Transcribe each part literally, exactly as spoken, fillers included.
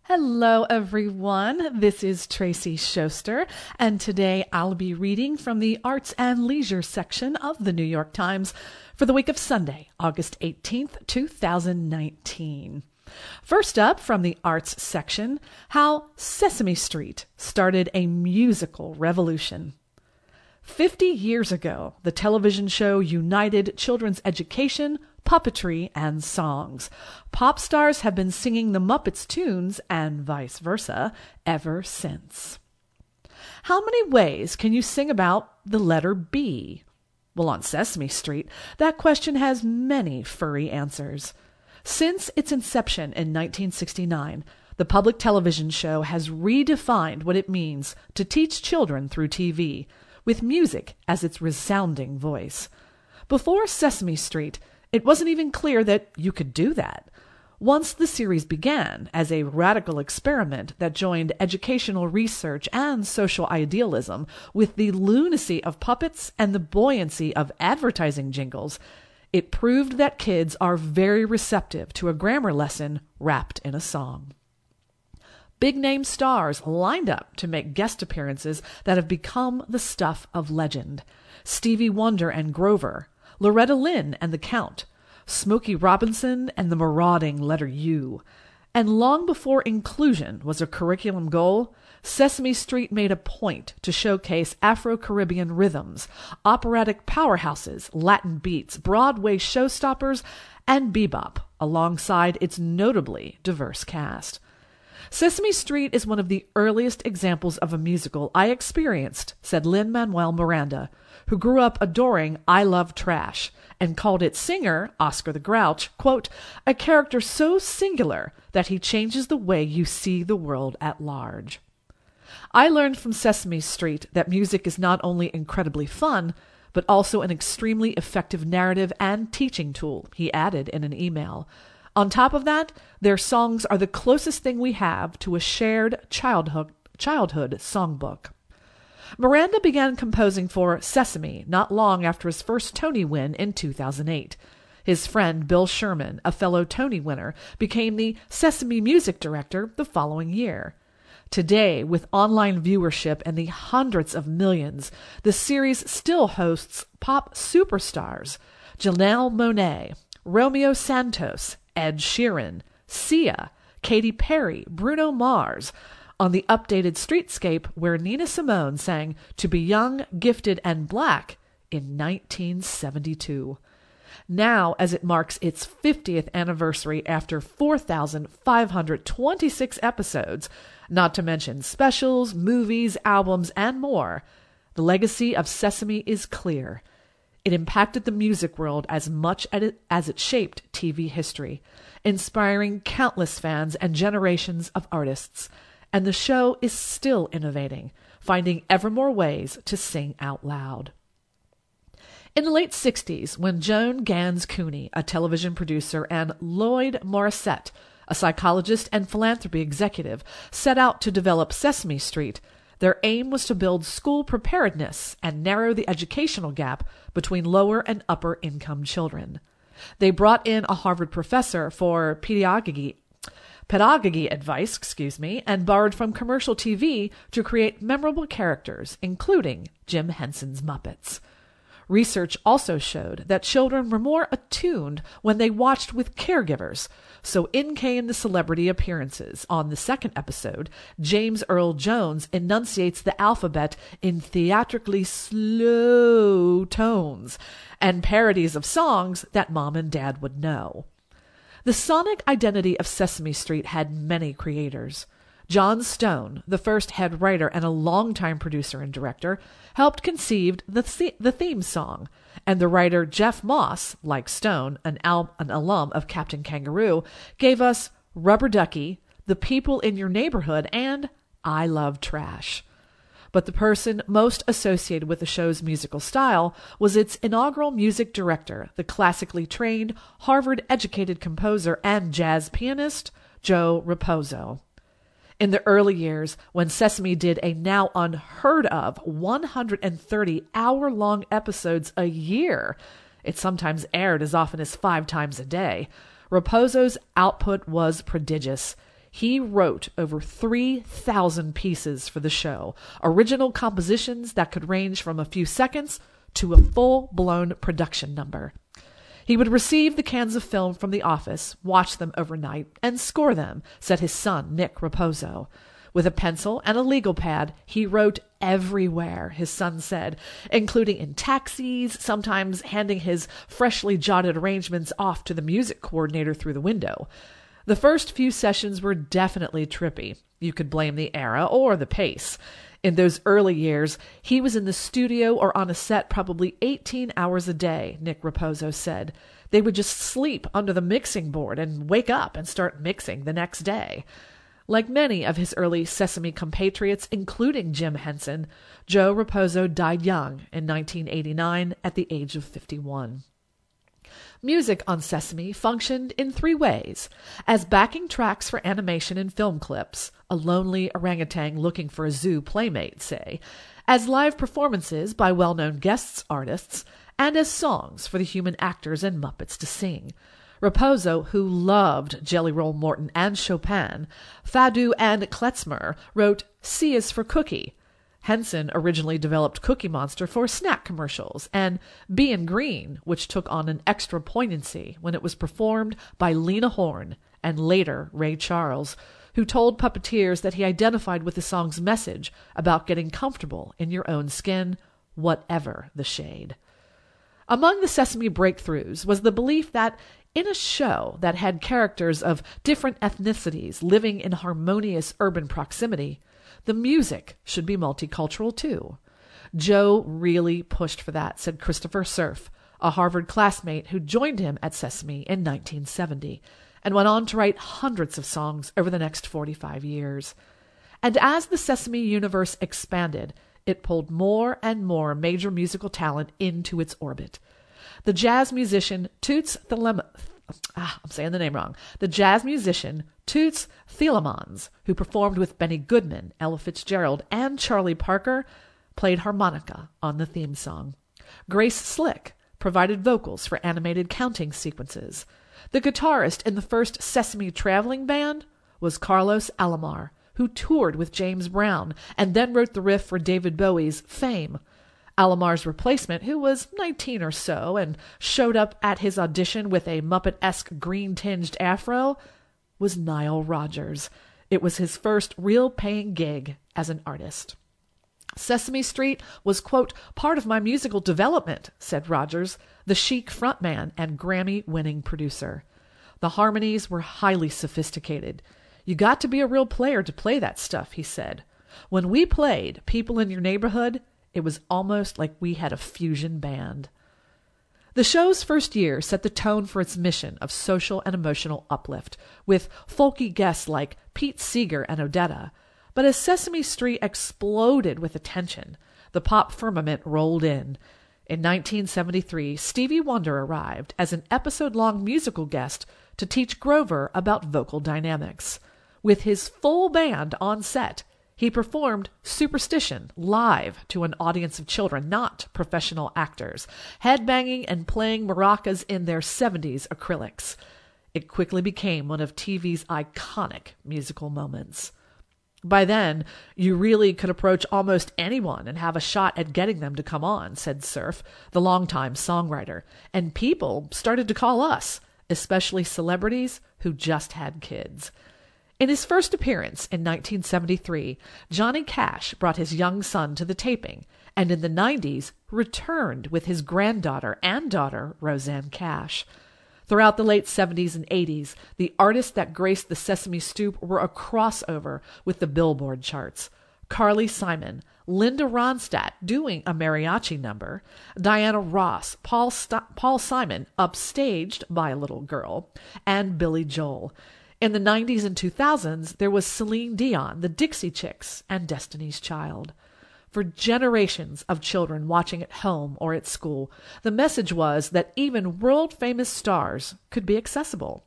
Hello, everyone. This is Tracy Schuster, and today I'll be reading from the Arts and Leisure section of the New York Times for the week of Sunday, August eighteenth, two thousand nineteen. First up from the Arts section, how Sesame Street started a musical revolution. Fifty years ago, the television show united children's education, puppetry, and songs. Pop stars have been singing the Muppets tunes and vice versa ever since. How many ways can you sing about the letter B? Well, on Sesame Street, that question has many furry answers. Since its inception in nineteen sixty-nine, the public television show has redefined what it means to teach children through T V, with music as its resounding voice. Before Sesame Street, it wasn't even clear that you could do that. Once the series began as a radical experiment that joined educational research and social idealism with the lunacy of puppets and the buoyancy of advertising jingles, it proved that kids are very receptive to a grammar lesson wrapped in a song. Big-name stars lined up to make guest appearances that have become the stuff of legend. Stevie Wonder and Grover, Loretta Lynn and the Count, Smokey Robinson and the marauding letter U. And long before inclusion was a curriculum goal, Sesame Street made a point to showcase Afro-Caribbean rhythms, operatic powerhouses, Latin beats, Broadway showstoppers, and bebop, alongside its notably diverse cast. Sesame Street is one of the earliest examples of a musical I experienced, said Lin-Manuel Miranda, who grew up adoring I Love Trash, and called its singer, Oscar the Grouch, quote, a character so singular that he changes the way you see the world at large. I learned from Sesame Street that music is not only incredibly fun, but also an extremely effective narrative and teaching tool, he added in an email. On top of that, their songs are the closest thing we have to a shared childhood, childhood songbook. Miranda began composing for Sesame not long after his first Tony win in two thousand eight. His friend Bill Sherman, a fellow Tony winner, became the Sesame music director the following year. Today, with online viewership and the hundreds of millions, the series still hosts pop superstars Janelle Monáe, Romeo Santos, Ed Sheeran, Sia, Katy Perry, Bruno Mars, on the updated Streetscape where Nina Simone sang To Be Young, Gifted, and Black in nineteen seventy-two. Now, as it marks its fiftieth anniversary after four thousand five hundred twenty-six episodes, not to mention specials, movies, albums, and more, the legacy of Sesame is clear. It impacted the music world as much as it shaped T V history, inspiring countless fans and generations of artists. And the show is still innovating, finding ever more ways to sing out loud. In the late sixties, when Joan Gans Cooney, a television producer, and Lloyd Morissette, a psychologist and philanthropy executive, set out to develop Sesame Street, their aim was to build school preparedness and narrow the educational gap between lower and upper income children. They brought in a Harvard professor for pedagogy, pedagogy advice, excuse me, and borrowed from commercial T V to create memorable characters, including Jim Henson's Muppets. Research also showed that children were more attuned when they watched with caregivers, so in came the celebrity appearances. On the second episode, James Earl Jones enunciates the alphabet in theatrically slow tones and parodies of songs that Mom and Dad would know. The sonic identity of Sesame Street had many creators. John Stone, the first head writer and a longtime producer and director, helped conceive the, th- the theme song, and the writer Jeff Moss, like Stone, an, al- an alum of Captain Kangaroo, gave us Rubber Ducky, The People in Your Neighborhood, and I Love Trash. But the person most associated with the show's musical style was its inaugural music director, the classically trained, Harvard-educated composer and jazz pianist, Joe Raposo. In the early years, when Sesame did a now unheard of one hundred thirty hour-long episodes a year, it sometimes aired as often as five times a day, Raposo's output was prodigious. He wrote over three thousand pieces for the show, original compositions that could range from a few seconds to a full-blown production number. He would receive the cans of film from the office, watch them overnight, and score them, said his son, Nick Raposo. With a pencil and a legal pad, he wrote everywhere, his son said, including in taxis, sometimes handing his freshly jotted arrangements off to the music coordinator through the window. The first few sessions were definitely trippy. You could blame the era or the pace. In those early years, he was in the studio or on a set probably eighteen hours a day, Nick Raposo said. They would just sleep under the mixing board and wake up and start mixing the next day. Like many of his early Sesame compatriots, including Jim Henson, Joe Raposo died young in nineteen eighty-nine at the age of fifty-one. Music on Sesame functioned in three ways: as backing tracks for animation and film clips, a lonely orangutan looking for a zoo playmate, say, as live performances by well-known guest artists, and as songs for the human actors and Muppets to sing. Raposo, who loved Jelly Roll Morton and Chopin, Fado and Klezmer, wrote C is for Cookie. Henson originally developed Cookie Monster for snack commercials, and Bein' Green, which took on an extra poignancy when it was performed by Lena Horne and later Ray Charles, who told puppeteers that he identified with the song's message about getting comfortable in your own skin, whatever the shade. Among the Sesame breakthroughs was the belief that in a show that had characters of different ethnicities living in harmonious urban proximity, the music should be multicultural too. Joe really pushed for that, said Christopher Surf, a Harvard classmate who joined him at Sesame in nineteen seventy, and went on to write hundreds of songs over the next forty-five years. And as the Sesame universe expanded, it pulled more and more major musical talent into its orbit. The jazz musician Toots Thielemans, ah, I'm saying the name wrong, the jazz musician Toots Thielemans, who performed with Benny Goodman, Ella Fitzgerald, and Charlie Parker, played harmonica on the theme song. Grace Slick provided vocals for animated counting sequences. The guitarist in the first Sesame traveling band was Carlos Alomar, who toured with James Brown and then wrote the riff for David Bowie's Fame. Alomar's replacement, who was nineteen or so and showed up at his audition with a Muppet-esque green-tinged afro, was Nile Rodgers. It was his first real paying gig as an artist. Sesame Street was, quote, part of my musical development, said Rodgers, the chic frontman and Grammy-winning producer. The harmonies were highly sophisticated. You got to be a real player to play that stuff, he said. When we played People in Your Neighborhood, it was almost like we had a fusion band. The show's first year set the tone for its mission of social and emotional uplift, with folky guests like Pete Seeger and Odetta. But as Sesame Street exploded with attention, the pop firmament rolled in. In nineteen seventy-three, Stevie Wonder arrived as an episode-long musical guest to teach Grover about vocal dynamics. With his full band on set, he performed Superstition live to an audience of children, not professional actors, headbanging and playing maracas in their seventies acrylics. It quickly became one of T V's iconic musical moments. By then, you really could approach almost anyone and have a shot at getting them to come on, said Surf, the longtime songwriter, and people started to call us, especially celebrities who just had kids. In his first appearance in nineteen seventy-three, Johnny Cash brought his young son to the taping, and in the nineties returned with his granddaughter and daughter, Roseanne Cash. Throughout the late seventies and eighties, the artists that graced the Sesame Stoop were a crossover with the Billboard charts. Carly Simon, Linda Ronstadt doing a mariachi number, Diana Ross, Paul, St- Paul Simon upstaged by a little girl, and Billy Joel. In the nineties and two thousands, there was Celine Dion, the Dixie Chicks, and Destiny's Child. For generations of children watching at home or at school, the message was that even world-famous stars could be accessible.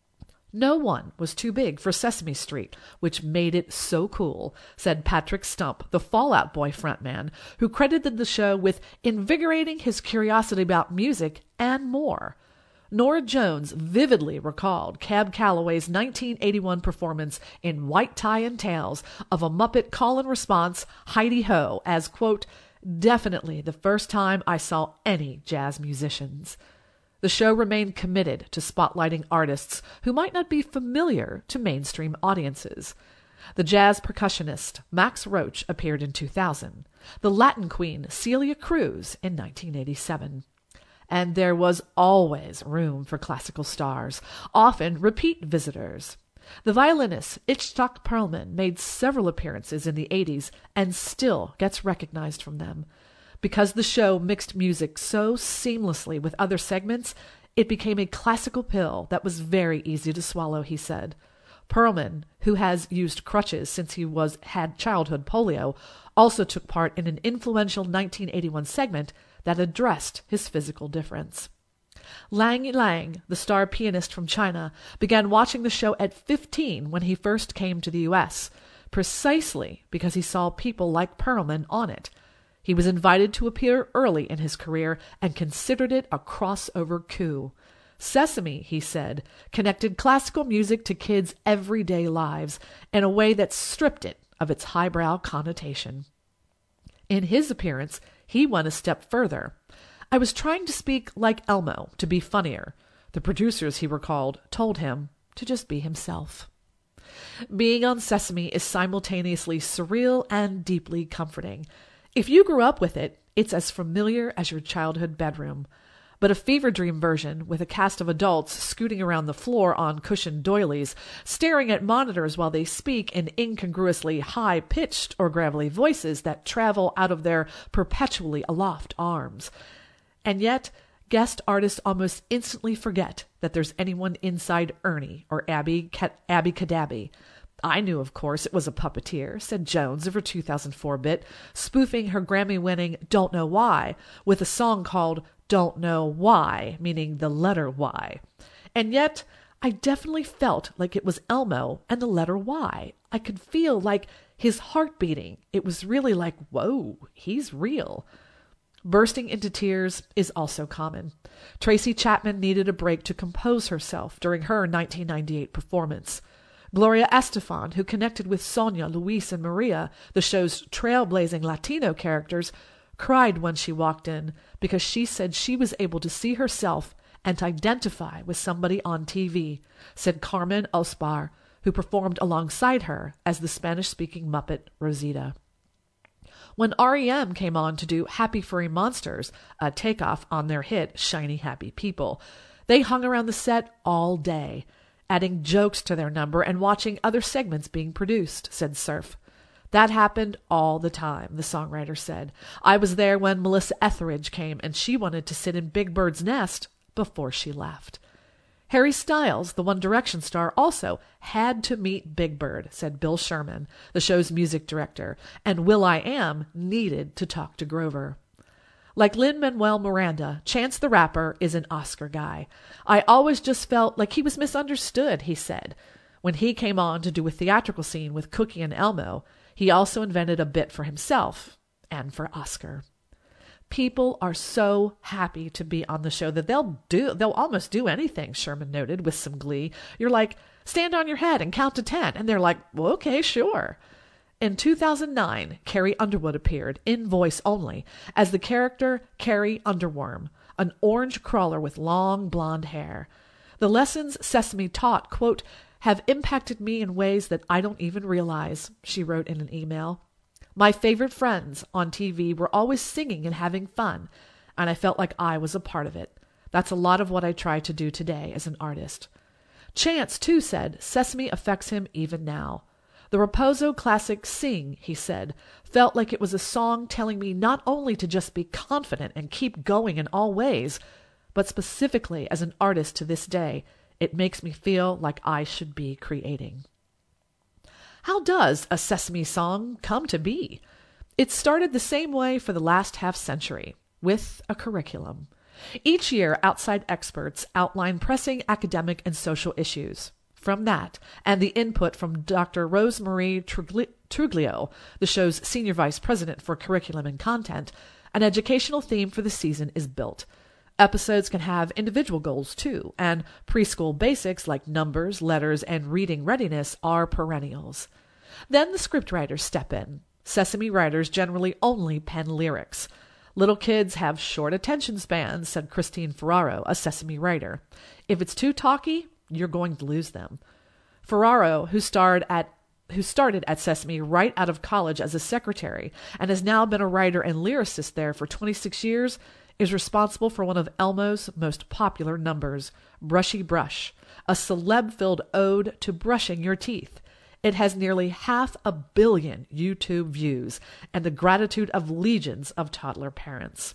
No one was too big for Sesame Street, which made it so cool, said Patrick Stump, the Fall Out Boy frontman, who credited the show with invigorating his curiosity about music and more. Nora Jones vividly recalled Cab Calloway's nineteen eighty-one performance in White Tie and Tails of a Muppet call-and-response Heidi-Ho as, quote, definitely the first time I saw any jazz musicians. The show remained committed to spotlighting artists who might not be familiar to mainstream audiences. The jazz percussionist Max Roach appeared in two thousand, the Latin queen Celia Cruz in nineteen eighty-seven. And there was always room for classical stars, often repeat visitors. The violinist Itzhak Perlman made several appearances in the eighties and still gets recognized from them. Because the show mixed music so seamlessly with other segments, it became a classical pill that was very easy to swallow, he said. Perlman, who has used crutches since he was had childhood polio, also took part in an influential nineteen eighty-one segment that addressed his physical difference. Lang Lang, the star pianist from China, began watching the show at fifteen when he first came to the U S, precisely because he saw people like Perlman on it. He was invited to appear early in his career and considered it a crossover coup. Sesame, he said, connected classical music to kids' everyday lives in a way that stripped it of its highbrow connotation. In his appearance, he went a step further. I was trying to speak like Elmo, to be funnier. The producers, he recalled, told him to just be himself. Being on Sesame is simultaneously surreal and deeply comforting. If you grew up with it, it's as familiar as your childhood bedroom. But a fever dream version with a cast of adults scooting around the floor on cushioned doilies, staring at monitors while they speak in incongruously high-pitched or gravelly voices that travel out of their perpetually aloft arms. And yet, guest artists almost instantly forget that there's anyone inside Ernie or Abby, Abby Cadabby. I knew, of course, it was a puppeteer, said Jones of her two thousand four bit, spoofing her Grammy-winning Don't Know Why with a song called Don't Know Why, meaning the letter Y. And yet, I definitely felt like it was Elmo and the letter Y. I could feel like his heart beating. It was really like, whoa, he's real. Bursting into tears is also common. Tracy Chapman needed a break to compose herself during her nineteen ninety-eight performance. Gloria Estefan, who connected with Sonia, Luis, and Maria, the show's trailblazing Latino characters, cried when she walked in because she said she was able to see herself and identify with somebody on T V, said Carmen Ospar, who performed alongside her as the Spanish-speaking Muppet Rosita. When R E M came on to do Happy Furry Monsters, a takeoff on their hit Shiny Happy People, they hung around the set all day, adding jokes to their number and watching other segments being produced, said Surf. That happened all the time, the songwriter said. I was there when Melissa Etheridge came, and she wanted to sit in Big Bird's nest before she left. Harry Styles, the One Direction star, also had to meet Big Bird, said Bill Sherman, the show's music director, and will.i.am needed to talk to Grover. Like Lin-Manuel Miranda, Chance the Rapper is an Oscar guy. I always just felt like he was misunderstood, he said. When he came on to do a theatrical scene with Cookie and Elmo, he also invented a bit for himself and for Oscar. People are so happy to be on the show that they'll do they'll almost do anything, Sherman noted with some glee. You're like, stand on your head and count to ten. And they're like, well, okay, sure. In two thousand nine, Carrie Underwood appeared, in voice only, as the character Carrie Underworm, an orange crawler with long blonde hair. The lessons Sesame taught, quote, have impacted me in ways that I don't even realize, she wrote in an email. My favorite friends on T V were always singing and having fun, and I felt like I was a part of it. That's a lot of what I try to do today as an artist. Chance, too, said Sesame affects him even now. The Raposo classic Sing, he said, felt like it was a song telling me not only to just be confident and keep going in all ways, but specifically as an artist to this day, it makes me feel like I should be creating. How does a Sesame song come to be? It started the same way for the last half century, with a curriculum. Each year, outside experts outline pressing academic and social issues. From that, and the input from Doctor Rosemarie Truglio, the show's senior vice president for curriculum and content, an educational theme for the season is built. Episodes can have individual goals too, and preschool basics like numbers, letters, and reading readiness are perennials. Then the scriptwriters step in. Sesame writers generally only pen lyrics. Little kids have short attention spans, said Christine Ferraro, a Sesame writer. If it's too talky, you're going to lose them. Ferraro, who starred at who started at Sesame right out of college as a secretary and has now been a writer and lyricist there for twenty-six years, is responsible for one of Elmo's most popular numbers, Brushy Brush, a celeb-filled ode to brushing your teeth. It has nearly half a billion YouTube views and the gratitude of legions of toddler parents.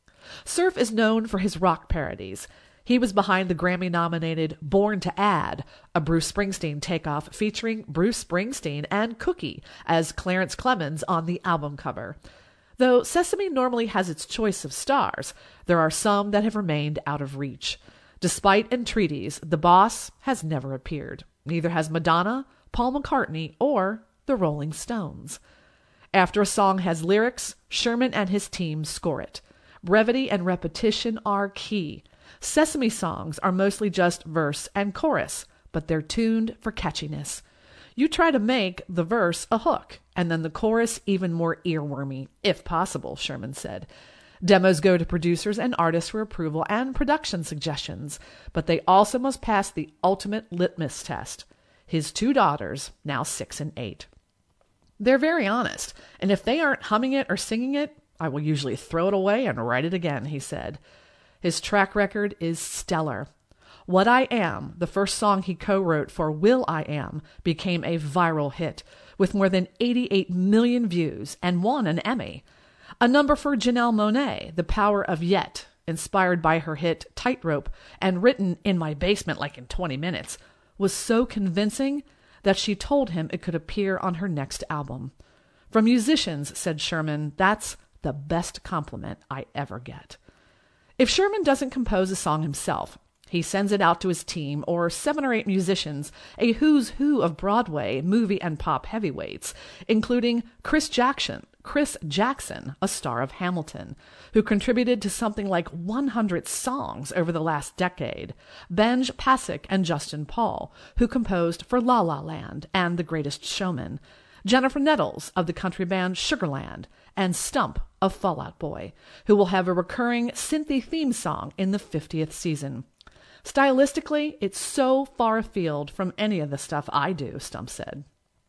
Cerf is known for his rock parodies. He was behind the Grammy-nominated Born to Add, a Bruce Springsteen takeoff featuring Bruce Springsteen and Cookie as Clarence Clemens on the album cover. Though Sesame normally has its choice of stars, there are some that have remained out of reach. Despite entreaties, the boss has never appeared. Neither has Madonna, Paul McCartney, or the Rolling Stones. After a song has lyrics, Sherman and his team score it. Brevity and repetition are key. Sesame songs are mostly just verse and chorus, but they're tuned for catchiness. You try to make the verse a hook, and then the chorus even more earwormy, if possible, Sherman said. Demos go to producers and artists for approval and production suggestions, but they also must pass the ultimate litmus test. His two daughters, now six and eight. They're very honest, and if they aren't humming it or singing it, I will usually throw it away and write it again, he said. His track record is stellar. What I Am, the first song he co-wrote for Will I Am, became a viral hit, with more than eighty-eight million views and won an Emmy. A number for Janelle Monáe, The Power of Yet, inspired by her hit Tightrope and written in my basement like in twenty minutes, was so convincing that she told him it could appear on her next album. From musicians, said Sherman, that's the best compliment I ever get. If Sherman doesn't compose a song himself, he sends it out to his team or seven or eight musicians, a who's who of Broadway, movie, and pop heavyweights, including Chris Jackson, Chris Jackson, a star of Hamilton, who contributed to something like one hundred songs over the last decade, Benj Pasek and Justin Paul, who composed for La La Land and The Greatest Showman, Jennifer Nettles of the country band Sugarland, and Stump of Fall Out Boy, who will have a recurring synthy theme song in the fiftieth season. Stylistically, it's so far afield from any of the stuff I do, Stump said.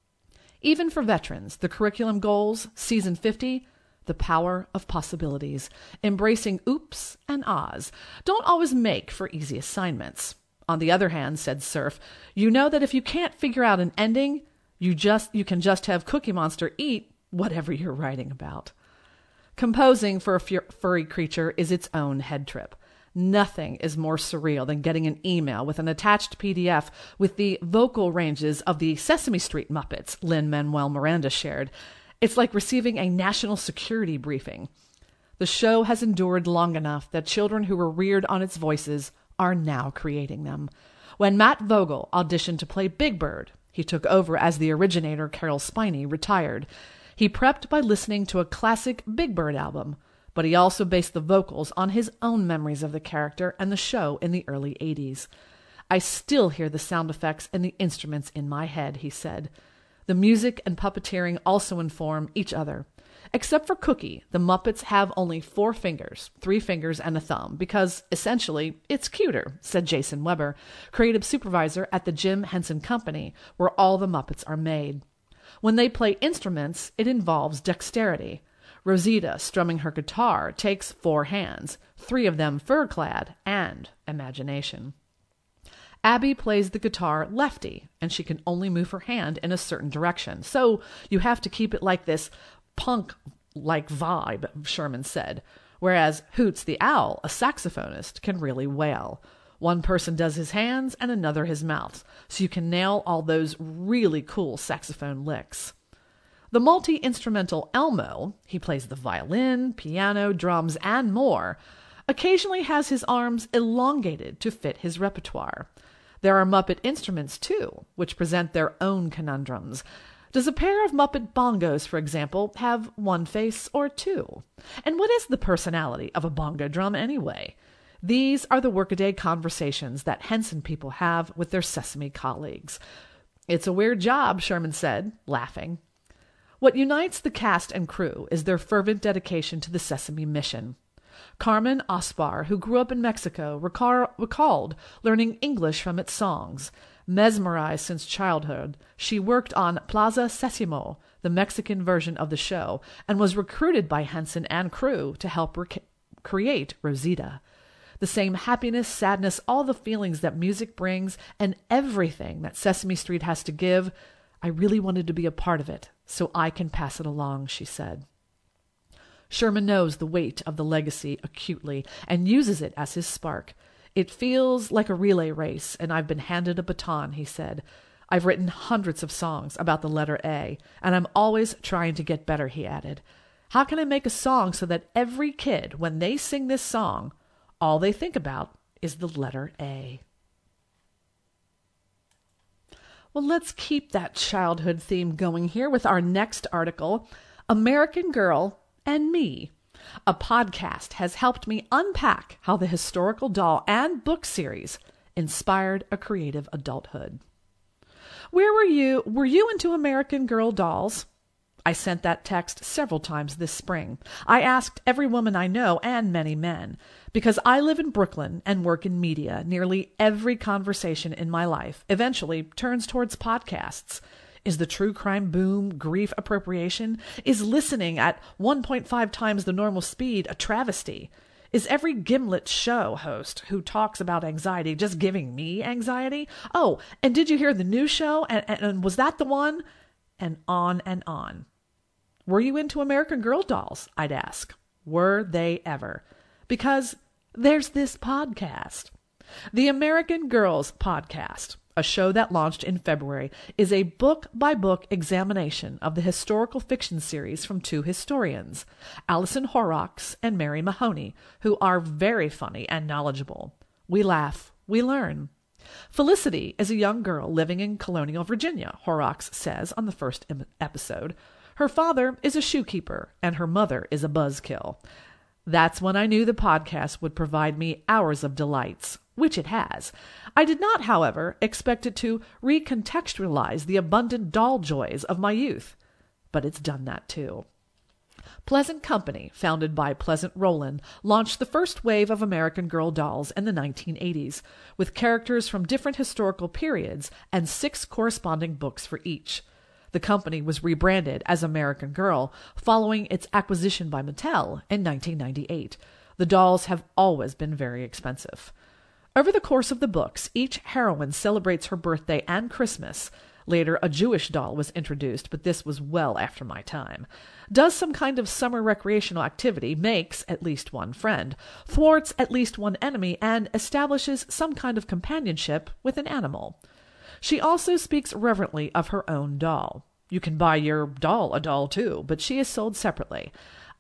Even for veterans, the curriculum goals, season fifty, the power of possibilities, embracing oops and ahs, don't always make for easy assignments. On the other hand, said Cerf, you know that if you can't figure out an ending, you just you can just have Cookie Monster eat whatever you're writing about. Composing for a furry creature is its own head trip. Nothing is more surreal than getting an email with an attached P D F with the vocal ranges of the Sesame Street Muppets, Lin-Manuel Miranda shared. It's like receiving a national security briefing. The show has endured long enough that children who were reared on its voices are now creating them. When Matt Vogel auditioned to play Big Bird, he took over as the originator, Carol Spiney, retired. He prepped by listening to a classic Big Bird album, but he also based the vocals on his own memories of the character and the show in the early eighties. I still hear the sound effects and the instruments in my head, he said. The music and puppeteering also inform each other. Except for Cookie, the Muppets have only four fingers, three fingers and a thumb, because, essentially, it's cuter, said Jason Weber, creative supervisor at the Jim Henson Company, where all the Muppets are made. When they play instruments, it involves dexterity. Rosita, strumming her guitar, takes four hands, three of them fur-clad, and imagination. Abby plays the guitar lefty, and she can only move her hand in a certain direction, so you have to keep it like this punk-like vibe, Sherman said, whereas Hoots the Owl, a saxophonist, can really wail. One person does his hands and another his mouth, so you can nail all those really cool saxophone licks. The multi-instrumental Elmo, he plays the violin, piano, drums, and more, occasionally has his arms elongated to fit his repertoire. There are Muppet instruments, too, which present their own conundrums. Does a pair of Muppet bongos, for example, have one face or two? And what is the personality of a bongo drum anyway? These are the workaday conversations that Henson people have with their Sesame colleagues. It's a weird job, Sherman said, laughing. What unites the cast and crew is their fervent dedication to the Sesame mission. Carmen Aspar, who grew up in Mexico, recall- recalled learning English from its songs. Mesmerized since childhood, she worked on Plaza Sésamo, the Mexican version of the show, and was recruited by Henson and crew to help rec- create Rosita. The same happiness, sadness, all the feelings that music brings, and everything that Sesame Street has to give, I really wanted to be a part of it, so I can pass it along, she said. Sherman knows the weight of the legacy acutely and uses it as his spark. It feels like a relay race, and I've been handed a baton, he said. I've written hundreds of songs about the letter A, and I'm always trying to get better, he added. How can I make a song so that every kid, when they sing this song, all they think about is the letter A? Well, let's keep that childhood theme going here with our next article, American Girl and Me. A podcast has helped me unpack how the historical doll and book series inspired a creative adulthood. Where were you? Were you into American Girl dolls? I sent that text several times this spring. I asked every woman I know and many men. Because I live in Brooklyn and work in media, nearly every conversation in my life eventually turns towards podcasts. Is the true crime boom grief appropriation? Is listening at one point five times the normal speed a travesty? Is every Gimlet show host who talks about anxiety just giving me anxiety? Oh, and did you hear the new show? And, and, and was that the one? And on and on. Were you into American Girl dolls? I'd ask. Were they ever? Because there's this podcast. The American Girls Podcast, a show that launched in February, is a book-by-book examination of the historical fiction series from two historians, Alison Horrocks and Mary Mahoney, who are very funny and knowledgeable. We laugh, we learn. Felicity is a young girl living in colonial Virginia, Horrocks says on the first episode. Her father is a shoekeeper, and her mother is a buzzkill. That's when I knew the podcast would provide me hours of delights, which it has. I did not, however, expect it to recontextualize the abundant doll joys of my youth. But it's done that too. Pleasant Company, founded by Pleasant Rowland, launched the first wave of American Girl dolls in the nineteen eighties, with characters from different historical periods and six corresponding books for each. The company was rebranded as American Girl following its acquisition by Mattel in nineteen ninety-eight. The dolls have always been very expensive. Over the course of the books, each heroine celebrates her birthday and Christmas. Later, a Jewish doll was introduced, but this was well after my time. Does some kind of summer recreational activity, makes at least one friend, thwarts at least one enemy, and establishes some kind of companionship with an animal. She also speaks reverently of her own doll. You can buy your doll a doll too, but she is sold separately.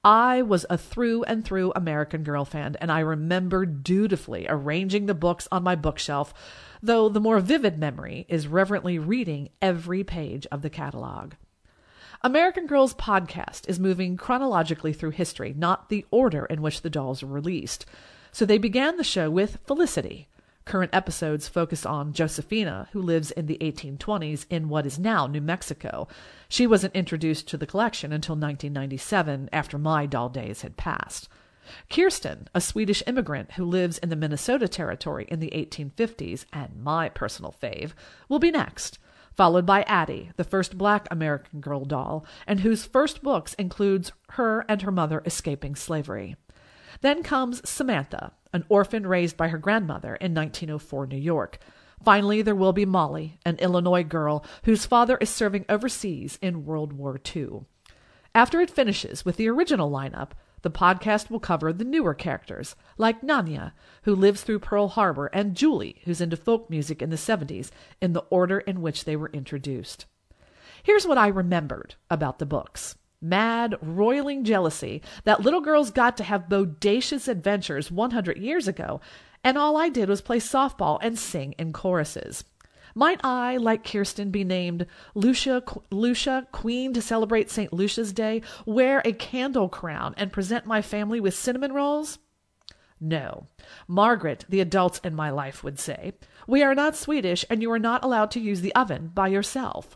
I was a through and through American Girl fan, and I remember dutifully arranging the books on my bookshelf, though the more vivid memory is reverently reading every page of the catalog. American Girl's podcast is moving chronologically through history, not the order in which the dolls were released. So they began the show with Felicity. Current episodes focus on Josephina, who lives in the eighteen twenties in what is now New Mexico. She wasn't introduced to the collection until nineteen ninety-seven, after my doll days had passed. Kirsten, a Swedish immigrant who lives in the Minnesota Territory in the eighteen fifties, and my personal fave, will be next, followed by Addie, the first black American Girl doll, and whose first books includes her and her mother escaping slavery. Then comes Samantha, an orphan raised by her grandmother in nineteen oh four New York. Finally, there will be Molly, an Illinois girl whose father is serving overseas in World War Two. After it finishes with the original lineup, the podcast will cover the newer characters, like Nanya, who lives through Pearl Harbor, and Julie, who's into folk music in the seventies, in the order in which they were introduced. Here's what I remembered about the books. Mad, roiling jealousy that little girls got to have bodacious adventures one hundred years ago, and all I did was play softball and sing in choruses. Might I, like Kirsten, be named Lucia, Lucia, Queen to celebrate Saint Lucia's Day, wear a candle crown, and present my family with cinnamon rolls? No. Margaret, the adults in my life, would say, we are not Swedish and you are not allowed to use the oven by yourself.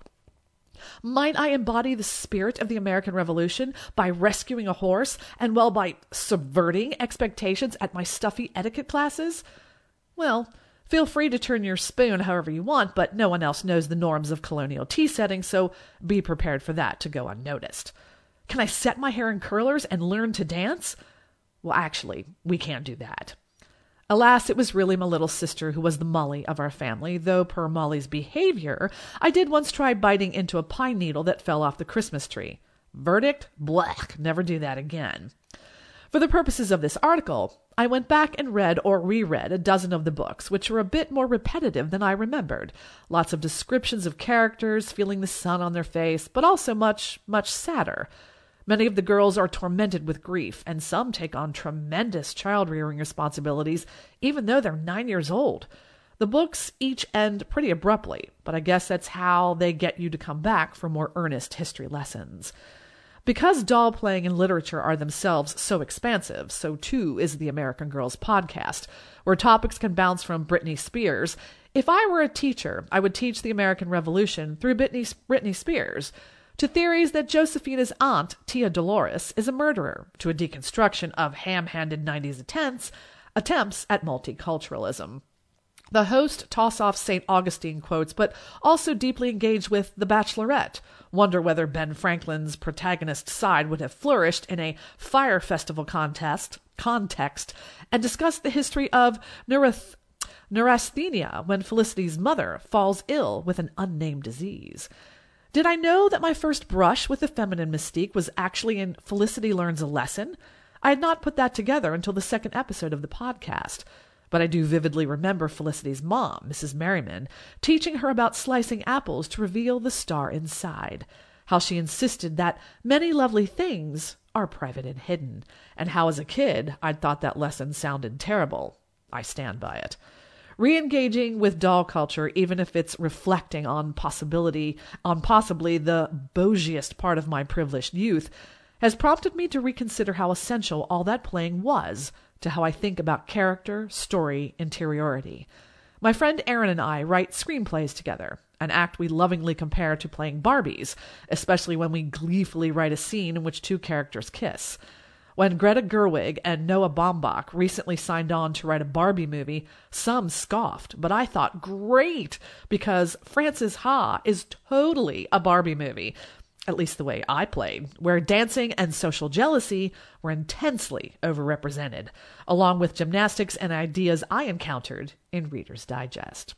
Might I embody the spirit of the American Revolution by rescuing a horse and, well, by subverting expectations at my stuffy etiquette classes? Well, feel free to turn your spoon however you want, but no one else knows the norms of colonial tea setting, so be prepared for that to go unnoticed. Can I set my hair in curlers and learn to dance? Well, actually, we can't do that. Alas, it was really my little sister who was the Molly of our family, though per Molly's behavior, I did once try biting into a pine needle that fell off the Christmas tree. Verdict? Blech, never do that again. For the purposes of this article, I went back and read or reread a dozen of the books, which were a bit more repetitive than I remembered. Lots of descriptions of characters feeling the sun on their face, but also much, much sadder. Many of the girls are tormented with grief, and some take on tremendous child-rearing responsibilities, even though they're nine years old. The books each end pretty abruptly, but I guess that's how they get you to come back for more earnest history lessons. Because doll playing and literature are themselves so expansive, so too is the American Girls podcast, where topics can bounce from Britney Spears. If I were a teacher, I would teach the American Revolution through Britney, Britney Spears, to theories that Josephina's aunt, Tia Dolores, is a murderer, to a deconstruction of ham-handed nineties attempts, attempts at multiculturalism. The host toss off Saint Augustine quotes, but also deeply engage with The Bachelorette, wonder whether Ben Franklin's protagonist side would have flourished in a fire festival contest, context, and discuss the history of neurath- neurasthenia when Felicity's mother falls ill with an unnamed disease. Did I know that my first brush with the feminine mystique was actually in Felicity Learns a Lesson? I had not put that together until the second episode of the podcast. But I do vividly remember Felicity's mom, Missus Merriman, teaching her about slicing apples to reveal the star inside, how she insisted that many lovely things are private and hidden, and how as a kid I'd thought that lesson sounded terrible. I stand by it. Re-engaging with doll culture, even if it's reflecting on possibility, on possibly the bougiest part of my privileged youth, has prompted me to reconsider how essential all that playing was to how I think about character, story, interiority. My friend Erin and I write screenplays together, an act we lovingly compare to playing Barbies, especially when we gleefully write a scene in which two characters kiss. When Greta Gerwig and Noah Baumbach recently signed on to write a Barbie movie, some scoffed, but I thought, great, because Frances Ha is totally a Barbie movie, at least the way I played, where dancing and social jealousy were intensely overrepresented, along with gymnastics and ideas I encountered in Reader's Digest.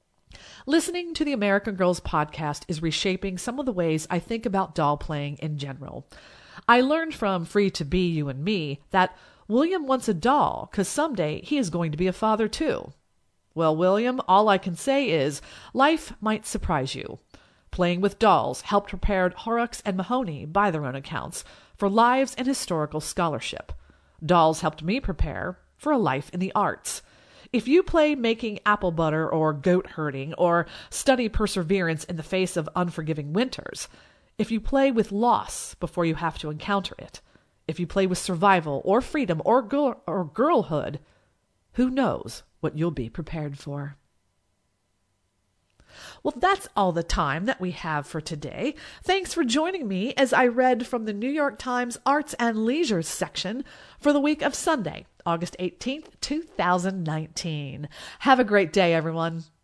Listening to the American Girls podcast is reshaping some of the ways I think about doll playing in general. I learned from Free to Be You and Me that William wants a doll because someday he is going to be a father too. Well, William, all I can say is life might surprise you. Playing with dolls helped prepare Horrocks and Mahoney, by their own accounts, for lives in historical scholarship. Dolls helped me prepare for a life in the arts. If you play making apple butter or goat herding or study perseverance in the face of unforgiving winters, if you play with loss before you have to encounter it, if you play with survival or freedom or, girl- or girlhood, who knows what you'll be prepared for. Well, that's all the time that we have for today. Thanks for joining me as I read from the New York Times Arts and Leisure section for the week of Sunday, August eighteenth, two thousand nineteen. Have a great day, everyone.